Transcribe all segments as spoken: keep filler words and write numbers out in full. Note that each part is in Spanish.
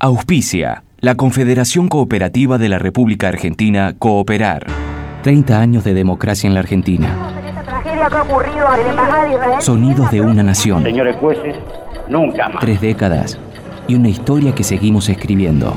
Auspicia la Confederación Cooperativa de la República Argentina, Cooperar. treinta años de democracia en la Argentina. Sonidos de una nación. Señores jueces, nunca más. Tres décadas y una historia que seguimos escribiendo.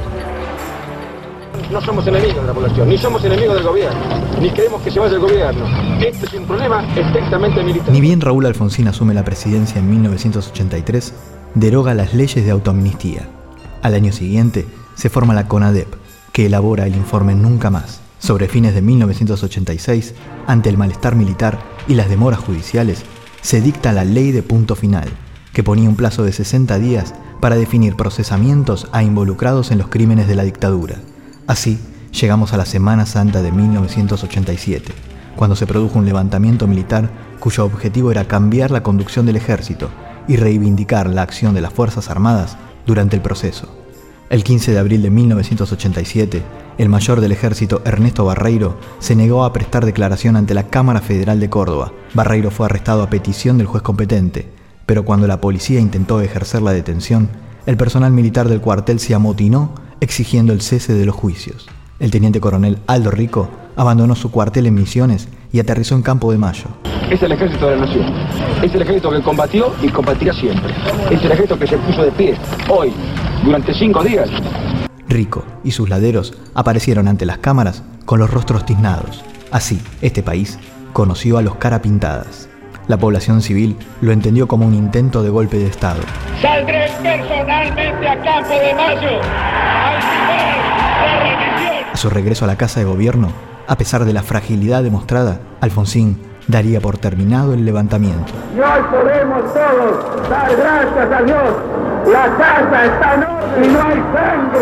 No somos enemigos de la población, ni somos enemigos del gobierno, ni queremos que se vaya el gobierno. Este es un problema estrictamente militar. Ni bien Raúl Alfonsín asume la presidencia en mil novecientos ochenta y tres, deroga las leyes de autoamnistía. Al año siguiente se forma la CONADEP, que elabora el informe Nunca Más. Sobre fines de mil novecientos ochenta y seis, ante el malestar militar y las demoras judiciales, se dicta la Ley de Punto Final, que ponía un plazo de sesenta días para definir procesamientos a involucrados en los crímenes de la dictadura. Así, llegamos a la Semana Santa de mil novecientos ochenta y siete, cuando se produjo un levantamiento militar cuyo objetivo era cambiar la conducción del ejército y reivindicar la acción de las Fuerzas Armadas durante el proceso. El quince de abril de mil novecientos ochenta y siete, el mayor del ejército, Ernesto Barreiro, se negó a prestar declaración ante la Cámara Federal de Córdoba. Barreiro fue arrestado a petición del juez competente, pero cuando la policía intentó ejercer la detención, el personal militar del cuartel se amotinó exigiendo el cese de los juicios. El teniente coronel Aldo Rico abandonó su cuartel en Misiones y aterrizó en Campo de Mayo. Es el ejército de la nación, es el ejército que combatió y combatirá siempre. Es el ejército que se puso de pie, hoy, durante cinco días. Rico y sus laderos aparecieron ante las cámaras con los rostros tiznados. Así, este país conoció a los Carapintadas. La población civil lo entendió como un intento de golpe de Estado. Saldré personalmente a Campo de Mayo a exigir la rendición. A su regreso a la casa de gobierno, a pesar de la fragilidad demostrada, Alfonsín daría por terminado el levantamiento. Y hoy podemos todos dar gracias a Dios. La casa está en orden y no hay sangre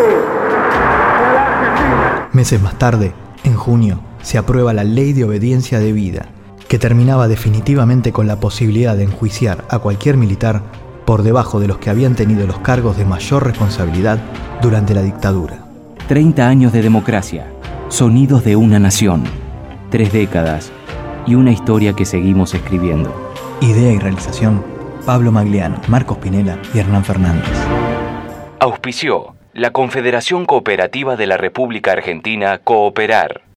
en la Argentina. Meses más tarde, en junio, se aprueba la Ley de Obediencia Debida, que terminaba definitivamente con la posibilidad de enjuiciar a cualquier militar por debajo de los que habían tenido los cargos de mayor responsabilidad durante la dictadura. treinta años de democracia. Sonidos de una nación. Tres décadas y una historia que seguimos escribiendo. Idea y realización: Pablo Magliano, Marcos Pinela y Hernán Fernández. Auspició la Confederación Cooperativa de la República Argentina, Cooperar.